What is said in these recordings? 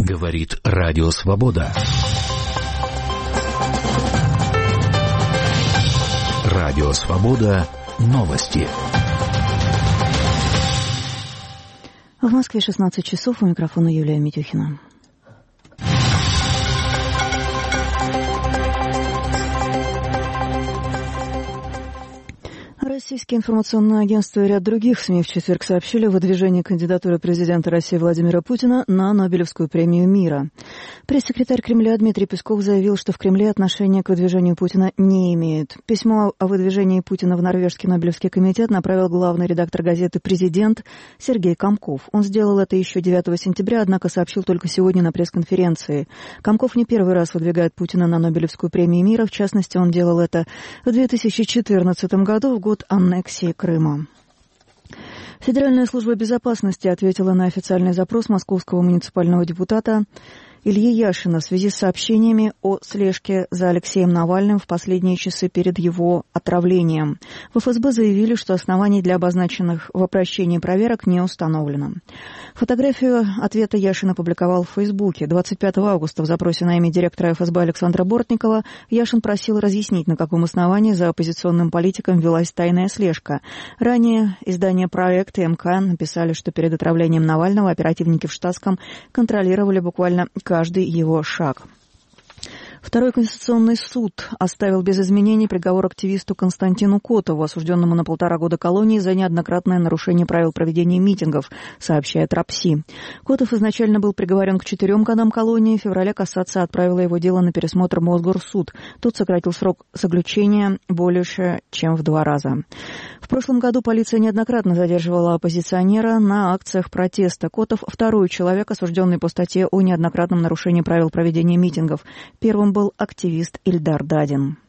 Говорит Радио Свобода. Радио Свобода. Новости. В Москве 16 часов. У микрофона Юлия Митюхина. Российские информационные агентства и ряд других СМИ в четверг сообщили о выдвижении кандидатуры президента России Владимира Путина на Нобелевскую премию мира. Пресс-секретарь Кремля Дмитрий Песков заявил, что в Кремле отношения к выдвижению Путина не имеют. Письмо о выдвижении Путина в Норвежский Нобелевский комитет направил главный редактор газеты «Президент» Сергей Комков. Он сделал это еще 9 сентября, однако сообщил только сегодня на пресс-конференции. Комков не первый раз выдвигает Путина на Нобелевскую премию мира. В частности, он делал это в 2014 году, в год аннексии Крыма. Федеральная служба безопасности ответила на официальный запрос московского муниципального депутата Ильи Яшина в связи с сообщениями о слежке за Алексеем Навальным в последние часы перед его отравлением. В ФСБ заявили, что оснований для обозначенных в обращении проверок не установлено. Фотографию ответа Яшин опубликовал в Фейсбуке. 25 августа в запросе на имя директора ФСБ Александра Бортникова Яшин просил разъяснить, на каком основании за оппозиционным политиком велась тайная слежка. Ранее издание «Проект» и МК написали, что перед отравлением Навального оперативники в штатском контролировали буквально каждый его шаг. Второй конституционный суд оставил без изменений приговор активисту Константину Котову, осужденному на 1,5 года колонии за неоднократное нарушение правил проведения митингов, сообщает РАПСИ. Котов изначально был приговорен к 4 годам колонии. В феврале кассация отправила его дело на пересмотр Мосгорсуд. Тут сократил срок заключения больше, чем в 2 раза. В прошлом году полиция неоднократно задерживала оппозиционера на акциях протеста. Котов – второй человек, осужденный по статье о неоднократном нарушении правил проведения митингов. Первым был активист Ильдар Дадин.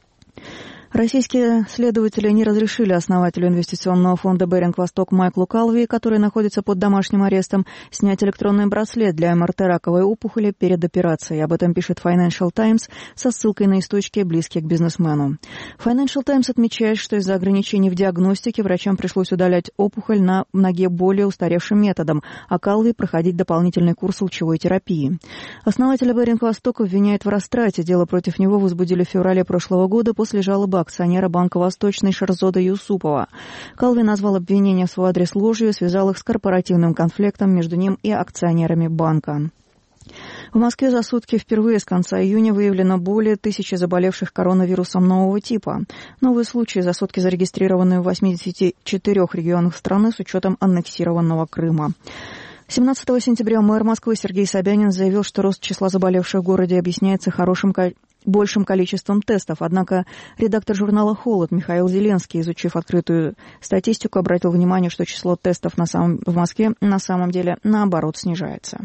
Российские следователи не разрешили основателю инвестиционного фонда «Беринг-Восток» Майклу Калви, который находится под домашним арестом, снять электронный браслет для МРТ раковой опухоли перед операцией. Об этом пишет Financial Times со ссылкой на источники, близкие к бизнесмену. Financial Times отмечает, что из-за ограничений в диагностике врачам пришлось удалять опухоль на ноге более устаревшим методом, а Калви проходить дополнительный курс лучевой терапии. Основателя «Беринг-Восток» обвиняют в растрате. Дело против него возбудили в феврале прошлого года после жалобы акционера Банка Восточный Шерзода Юсупова. Калви назвал обвинения в свой адрес ложью и связал их с корпоративным конфликтом между ним и акционерами банка. В Москве за сутки впервые с конца июня выявлено более 1000 заболевших коронавирусом нового типа. Новые случаи за сутки зарегистрированы в 84 регионах страны с учетом аннексированного Крыма. 17 сентября мэр Москвы Сергей Собянин заявил, что рост числа заболевших в городе объясняется большим количеством тестов. Однако редактор журнала «Холод» Михаил Зеленский, изучив открытую статистику, обратил внимание, что число тестов в Москве на самом деле наоборот снижается.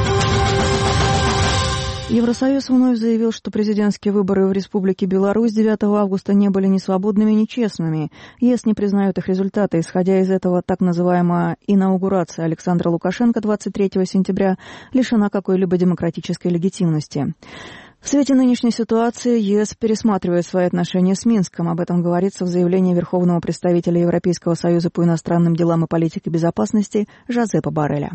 Евросоюз вновь заявил, что президентские выборы в Республике Беларусь 9 августа не были ни свободными, ни честными. ЕС не признают их результаты. Исходя из этого, так называемая инаугурация Александра Лукашенко 23 сентября лишена какой-либо демократической легитимности. В свете нынешней ситуации ЕС пересматривает свои отношения с Минском. Об этом говорится в заявлении Верховного представителя Европейского союза по иностранным делам и политике безопасности Жозепа Борреля.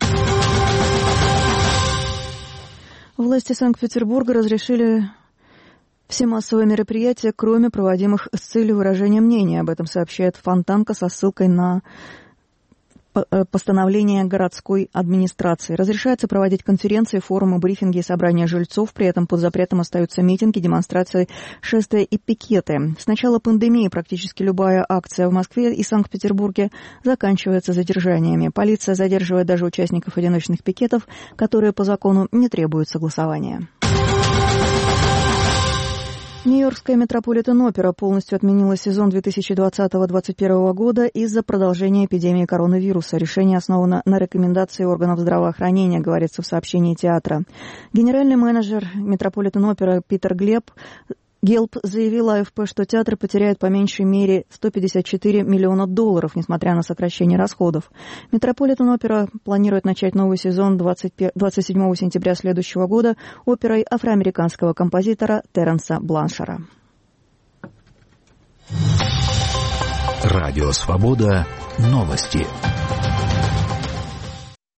Власти Санкт-Петербурга разрешили все массовые мероприятия, кроме проводимых с целью выражения мнения. Об этом сообщает Фонтанка со ссылкой на постановление городской администрации. Разрешается проводить конференции, форумы, брифинги и собрания жильцов. При этом под запретом остаются митинги, демонстрации, шествия и пикеты. С начала пандемии практически любая акция в Москве и Санкт-Петербурге заканчивается задержаниями. Полиция задерживает даже участников одиночных пикетов, которые по закону не требуют согласования. Нью-Йоркская Метрополитен-опера полностью отменила сезон 2020-2021 года из-за продолжения эпидемии коронавируса. Решение основано на рекомендации органов здравоохранения, говорится в сообщении театра. Генеральный менеджер Метрополитен-опера Питер Гелп заявил АФП, что театр потеряет по меньшей мере $154 миллиона, несмотря на сокращение расходов. Метрополитен-опера планирует начать новый сезон 27 сентября следующего года оперой афроамериканского композитора Терренса Бланшара. Радио «Свобода». Новости.